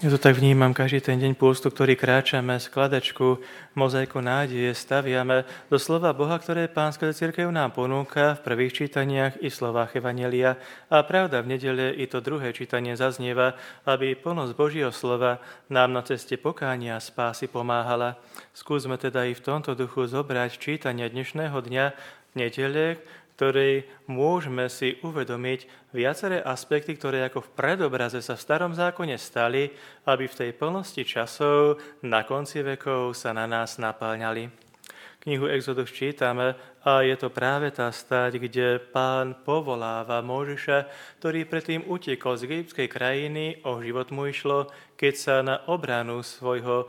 Ja to tak vnímam každý ten deň pôstu, ktorý kráčame, skladačku, mozaiku nádeje staviame do slova Boha, ktoré Pánska cirkev nám ponúka v prvých čítaniach i slovách Evanjelia. A pravda, v nedele i to druhé čítanie zaznieva, aby plnosť Božieho slova nám na ceste pokánia a spásy pomáhala. Skúsme teda i v tomto duchu zobrať čítania dnešného dňa nedele, ktorej môžeme si uvedomiť viaceré aspekty, ktoré ako v predobraze sa v Starom zákone stali, aby v tej plnosti časov na konci vekov sa na nás napáľňali. Knihu Exodus čítame a je to práve tá stať, kde Pán povoláva Mojžiša, ktorý predtým utekol z egyptskej krajiny, o život mu išlo, keď sa na obranu svojho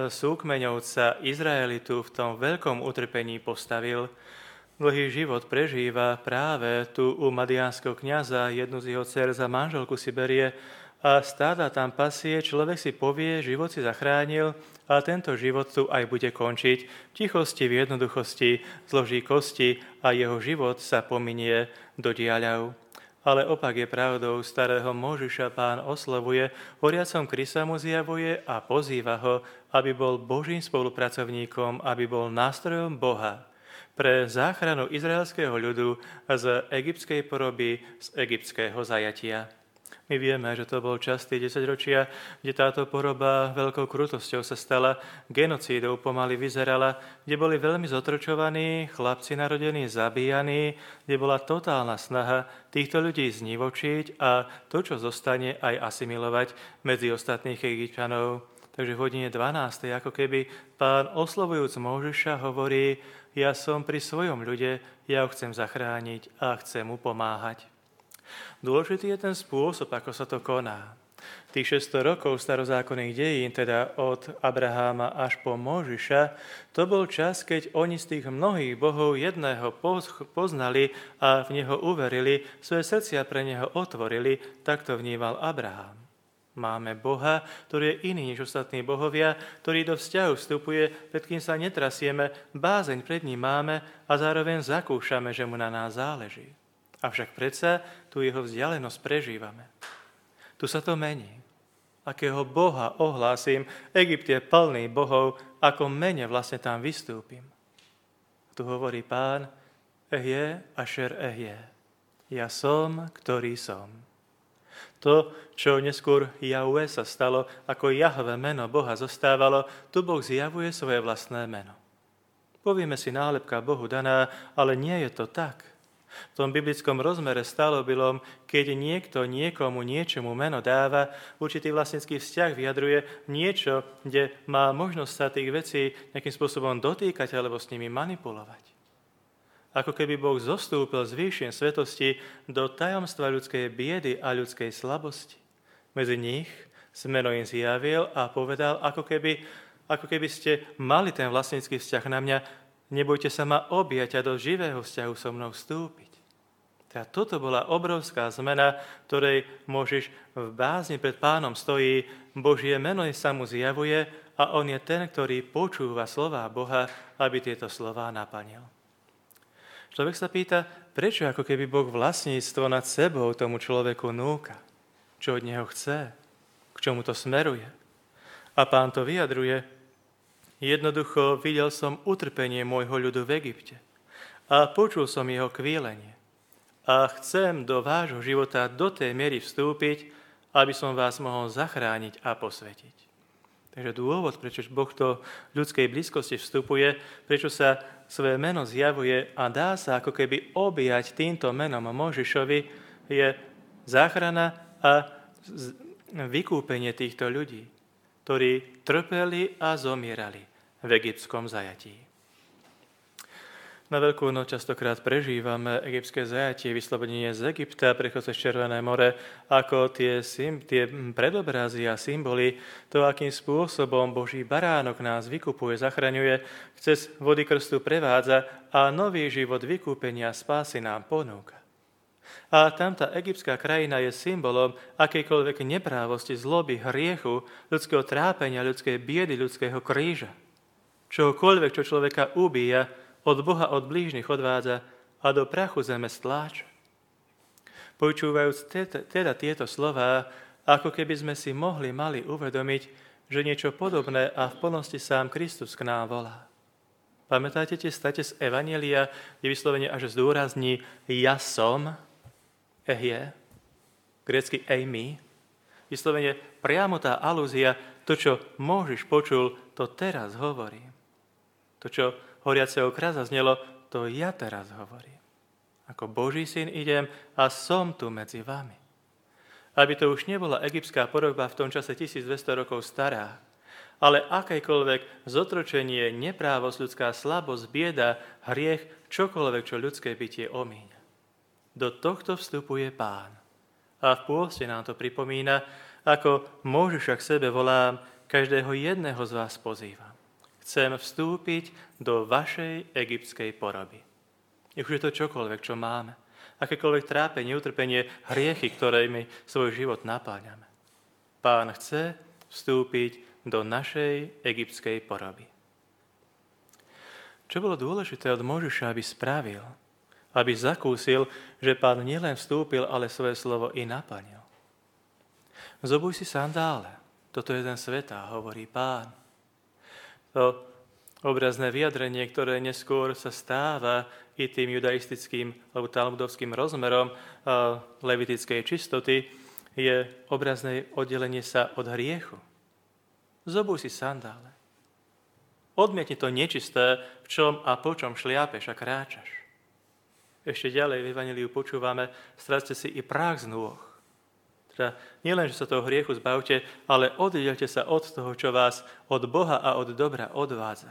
súkmeňovca Izraelitu v tom veľkom utrpení postavil. Dlhý život prežíva práve tu u madiánskeho kňaza, jednu z jeho dcer za manželku si berie a stáda tam pasie, človek si povie, život si zachránil a tento život tu aj bude končiť. V tichosti, v jednoduchosti zloží kosti a jeho život sa pominie do diaľav. Ale opak je pravdou, starého Mojžiša Pán oslovuje, horiacom krysa mu zjavuje a pozýva ho, aby bol Božím spolupracovníkom, aby bol nástrojom Boha pre záchranu izraelského ľudu z egyptskej poroby, z egyptského zajatia. My vieme, že to bol čas tie 10 ročia, kde táto poroba veľkou krutosťou sa stala, genocídou pomaly vyzerala, kde boli veľmi zotročovaní, chlapci narodení zabíjaní, kde bola totálna snaha týchto ľudí znivočiť a to, čo zostane, aj asimilovať medzi ostatných Egypťanov. Takže v hodine 12. ako keby Pán oslovujúc Mojžiša hovorí: ja som pri svojom ľude, ja ho chcem zachrániť a chcem mu pomáhať. Dôležitý je ten spôsob, ako sa to koná. Tých 600 rokov starozákonných dejín, teda od Abraháma až po Mojžiša, to bol čas, keď oni z tých mnohých bohov jedného poznali a v neho uverili, svoje srdcia pre neho otvorili, tak to vnímal Abraham. Máme Boha, ktorý je iný než ostatní bohovia, ktorý do vzťahu vstupuje, pred kým sa netrasieme, bázeň pred ním máme a zároveň zakúšame, že mu na nás záleží. Avšak predsa tu jeho vzdialenosť prežívame. Tu sa to mení. Akého Boha ohlásim, Egypt je plný bohov, ako mene vlastne tam vystúpim. Tu hovorí Pán: Ehje ašer ehje. Ja som, ktorý som. To, čo neskôr Jahve sa stalo, ako Jahve meno Boha zostávalo, tu Boh zjavuje svoje vlastné meno. Povieme si nálepka Bohu daná, ale nie je to tak. V tom biblickom rozmere stalobilom, keď niekto niekomu niečomu meno dáva, určitý vlastnický vzťah vyjadruje niečo, kde má možnosť sa tých vecí nejakým spôsobom dotýkať alebo s nimi manipulovať. Ako keby Boh zostúpil z výšin svetosti do tajomstva ľudskej biedy a ľudskej slabosti. Medzi nich meno im zjavil a povedal, ako keby ste mali ten vlastnícky vzťah na mňa, nebojte sa ma objať a do živého vzťahu so mnou vstúpiť. Teda toto bola obrovská zmena, ktorej môžeš v bázni pred Pánom stojí, Božie meno sa mu zjavuje a on je ten, ktorý počúva slová Boha, aby tieto slová naplnil. Človek sa pýta, prečo ako keby Boh vlastníctvo nad sebou tomu človeku núka? Čo od neho chce? K čomu to smeruje? A Pán to vyjadruje: jednoducho videl som utrpenie môjho ľudu v Egypte a počul som jeho kvílenie. A chcem do vášho života do tej miery vstúpiť, aby som vás mohol zachrániť a posvetiť. Takže dôvod, prečo Boh do ľudskej blízkosti vstupuje, prečo sa svoje meno zjavuje a dá sa ako keby objať týmto menom Mojžišovi, je záchrana a vykúpenie týchto ľudí, ktorí trpeli a zomierali v egyptskom zajatí. Na Veľkú noc častokrát prežívame egyptské zajatie, vyslobodenie z Egypta, prechod cez Červené more, ako tie predobrazy a symboly, to, akým spôsobom Boží baránok nás vykupuje, zachraňuje, cez vody krstu prevádza a nový život vykúpenia spásy nám ponúka. A tamtá egyptská krajina je symbolom akejkoľvek neprávosti, zloby, hriechu, ľudského trápenia, ľudskej biedy, ľudského kríža. Čohokoľvek, čo človeka ubíja, od Boha, od blížnych odvádza a do prachu zeme stláča. Počúvajúc teda tieto slová, ako keby sme si mali uvedomiť, že niečo podobné a v plnosti sám Kristus k nám volá. Pamätáte tie state z Evanjelia, kde vyslovene až zdôrazní ja som, je, grécky eimi, vyslovene priamo tá alúzia, to, čo Mojžiš počul, to teraz hovorím. To, čo horiaceho kráľa znelo, to ja teraz hovorím. Ako Boží syn idem a som tu medzi vami. Aby to už nebola egyptská podoba v tom čase 1200 rokov stará, ale akékoľvek zotročenie, neprávosť, ľudská slabosť, bieda, hriech, čokoľvek, čo ľudské bytie omíňa. Do tohto vstupuje Pán. A v pôste nám to pripomína, ako Mojžiša k sebe volám, každého jedného z vás pozývam. Chcem vstúpiť do vašej egyptskej poroby. Už je to čokoľvek, čo máme. Akékoľvek trápenie, utrpenie, hriechy, ktorými svoj život napáňame. Pán chce vstúpiť do našej egyptskej poroby. Čo bolo dôležité od Mojžiša, aby spravil? Aby zakúsil, že Pán nielen vstúpil, ale svoje slovo i naplnil. Zobuj si sandále. Toto je ten svetá, hovorí Pán. To obrazné vyjadrenie, ktoré neskôr sa stáva i tým judaistickým alebo talmudovským rozmerom levitickej čistoty, je obrazné oddelenie sa od hriechu. Zobuj si sandále. Odmietni to nečisté, v čom a po čom šliapeš a kráčaš. Ešte ďalej v Evanjeliu počúvame, stráťte si i prach z nôh. Teda nielen, že sa toho hriechu zbavte, ale oddielte sa od toho, čo vás od Boha a od dobra odvádza.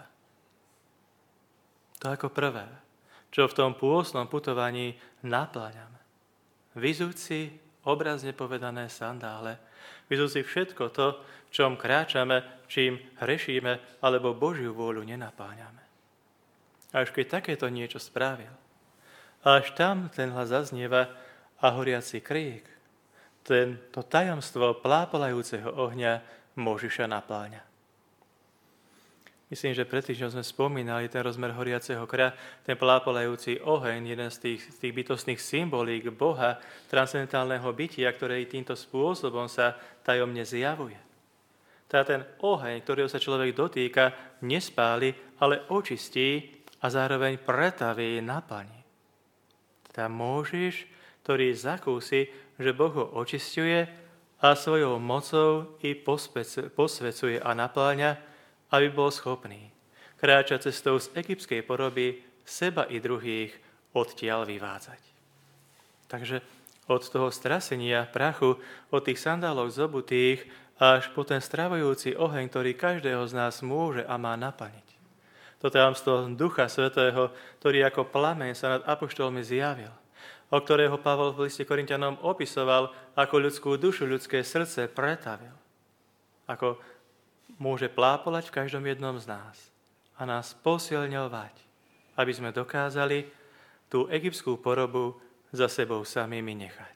To ako prvé, čo v tom pôstnom putovaní napláňame. Vyzúť si, obrazne povedané, sandále. Vyzúť si všetko to, v čom kráčame, čím hrešíme, alebo Božiu vôľu nenapáňame. A až keď takéto niečo spravil, až tam ten hlas zaznieva a horiaci krík, to tajomstvo plápolajúceho ohňa Mojžiša napláňa. Myslím, že pred týždňom sme spomínali ten rozmer horiaceho kra, ten plápolajúci oheň, jeden z tých bytostných symbolík Boha, transcendentálneho bytia, ktoré týmto spôsobom sa tajomne zjavuje. Ten oheň, ktorého sa človek dotýka, nespáli, ale očistí a zároveň pretaví, naplní. Mojžiš, ktorý zakúsi, že Boh ho očisťuje a svojou mocou i posvecuje a napláňa, aby bol schopný kráčať cestou z egyptskej poroby seba i druhých odtiaľ vyvádzať. Takže od toho strasenia prachu, od tých sandálov zobutých, až po ten stravujúci oheň, ktorý každého z nás môže a má naplniť. To tajomstvo Ducha Svätého, ktorý ako plameň sa nad apoštolmi zjavil, o ktorého Pavol v liste Korinťanom opisoval, ako ľudskú dušu, ľudské srdce pretavil. Ako môže plápolať v každom jednom z nás a nás posilňovať, aby sme dokázali tú egyptskú porobu za sebou samými nechať.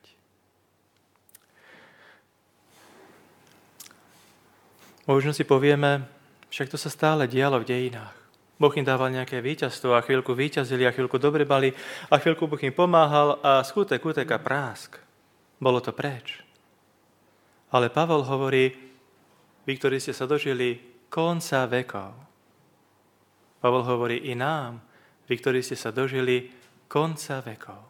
Možno si povieme, však to sa stále dialo v dejinách. Boh im dával nejaké víťazstvo a chvíľku víťazili a chvíľku dobre bali a chvíľku Boh im pomáhal a skutek a prásk. Bolo to preč. Ale Pavol hovorí, vy, ktorí ste sa dožili konca vekov. Pavol hovorí i nám, vy, ktorí ste sa dožili konca vekov.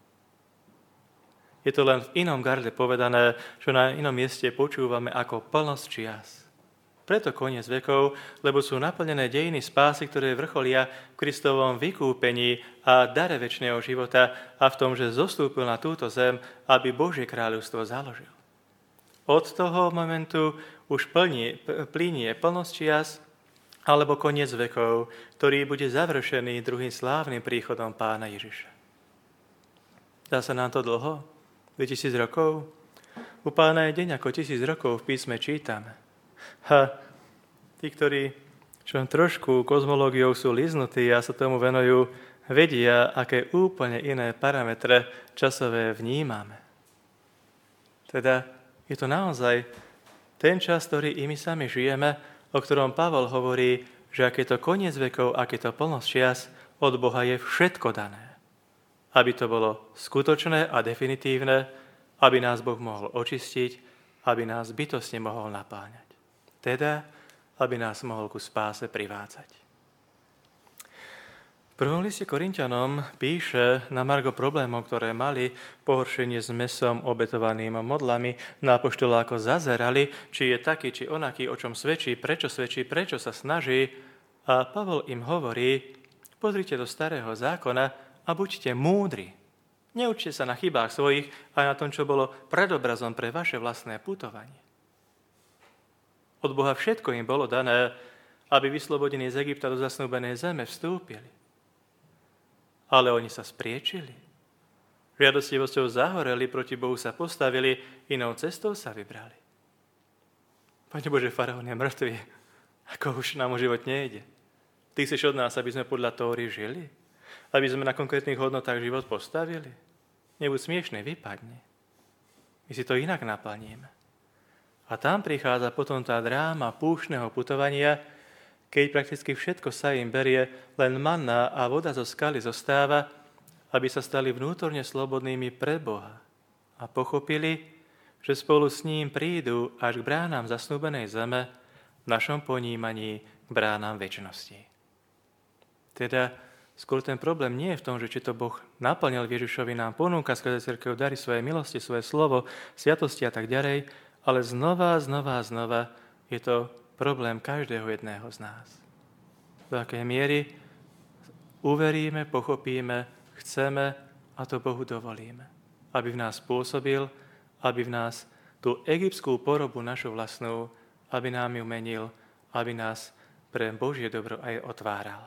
Je to len v inom garde povedané, čo na inom mieste počúvame ako plnosť čias. Preto koniec vekov, lebo sú naplnené dejiny spásy, ktoré vrcholia v Kristovom vykúpení a dare večného života a v tom, že zostúpil na túto zem, aby Božie kráľovstvo založil. Od toho momentu už plynie plnosť čias alebo koniec vekov, ktorý bude završený druhým slávnym príchodom Pána Ježiša. Dá sa nám to dlho? 2000 rokov? U Pána je deň ako 1000 rokov v písme čítame. Tí, ktorí čo trošku kozmológiou sú liznutí a sa tomu venujú, vedia, aké úplne iné parametre časové vnímame. Teda je to naozaj ten čas, ktorý i my sami žijeme, o ktorom Pavol hovorí, že ak je to koniec vekov, ak je to plnosť čias, od Boha je všetko dané. Aby to bolo skutočné a definitívne, aby nás Boh mohol očistiť aby nás bytostne mohol napáňať. Teda, aby nás mohol ku spáse privádzať. V prvom liste Korinťanom píše na margo problémov, ktoré mali, pohoršenie s mesom obetovaným modlami, na apoštola ako zazerali, či je taký, či onaký, o čom svedčí, prečo sa snaží. A Pavol im hovorí, pozrite do starého zákona a buďte múdri. Neučte sa na chybách svojich aj na tom, čo bolo predobrazom pre vaše vlastné putovanie. Od Boha všetko im bolo dané, aby vyslobodení z Egypta do zasnúbenej zeme vstúpili. Ale oni sa spriečili. Žiadostivosťou zahoreli, proti Bohu sa postavili, inou cestou sa vybrali. Pane Bože, faraón je mŕtvý, ako už nám o život nejde. Ty chceš od nás, aby sme podľa Tóry žili? Aby sme na konkrétnych hodnotách život postavili? Nebuď smiešný, vypadni. My si to inak naplníme. A tam prichádza potom tá dráma púštneho putovania, keď prakticky všetko sa im berie, len manna a voda zo skaly zostáva, aby sa stali vnútorne slobodnými pre Boha a pochopili, že spolu s ním prídu až k bránám zasnúbenej zeme, v našom ponímaní k bránám večnosti. Teda skôr ten problém nie je v tom, že či to Boh naplnil Ježišovi, nám ponúka skrze cirkev dary svoje milosti, svoje slovo, sviatosti a tak ďalej, ale znova je to problém každého jedného z nás. Do akej miery uveríme, pochopíme, chceme a to Bohu dovolíme. Aby v nás pôsobil, aby v nás tú egyptskú porobu našu vlastnú, aby nám ju menil, aby nás pre Božie dobro aj otváral.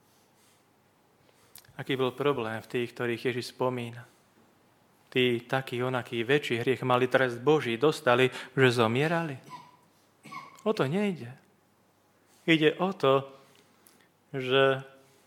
Aký bol problém v tých, ktorých Ježiš spomína? Tí taký, onaký, väčší hriech mali trest Boží, dostali, že zomierali. O to nejde. Ide o to, že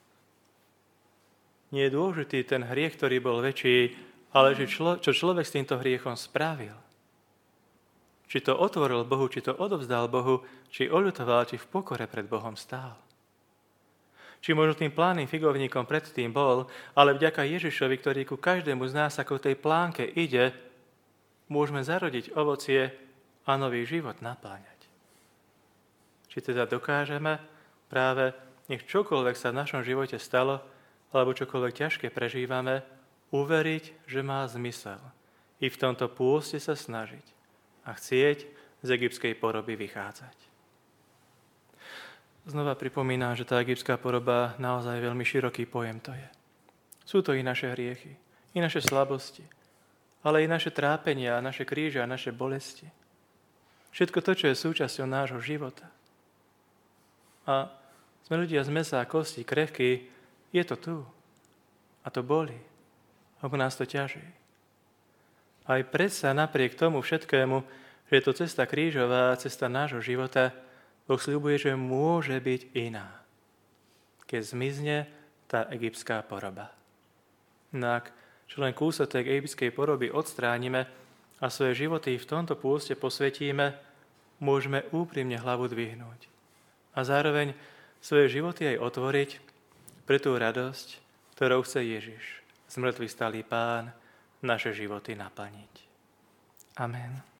nie je dôležitý ten hriech, ktorý bol väčší, ale že čo človek s týmto hriechom spravil. Či to otvoril Bohu, či to odovzdal Bohu, či oľutoval, či v pokore pred Bohom stál. Či možno tým plánnym figovníkom predtým bol, ale vďaka Ježišovi, ktorý ku každému z nás ako tej plánke ide, môžeme zarodiť ovocie a nový život napáňať. Či teda dokážeme práve, nech čokoľvek sa v našom živote stalo, alebo čokoľvek ťažké prežívame, uveriť, že má zmysel. I v tomto pôste sa snažiť a chcieť z egyptskej poroby vychádzať. Znova pripomínam, že tá egyptská poroba naozaj veľmi široký pojem to je. Sú to i naše hriechy, i naše slabosti, ale i naše trápenia, naše kríže a naše bolesti. Všetko to, čo je súčasťou nášho života. A sme ľudia z mäsa a kosti, krehkí, je to tu. A to bolí. Ako nás to ťaží. Aj predsa napriek tomu všetkému, že je to cesta krížová, cesta nášho života, Boh sľubuje, že môže byť iná. Keď zmizne tá egyptská poroba. No ak čo len kúsok tej egyptskej poroby odstránime a svoje životy v tomto pôste posvetíme, môžeme úprimne hlavu dvihnúť. A zároveň svoje životy aj otvoriť pre tú radosť, ktorou chce Ježiš, zmŕtvych stalý Pán, naše životy naplniť. Amen.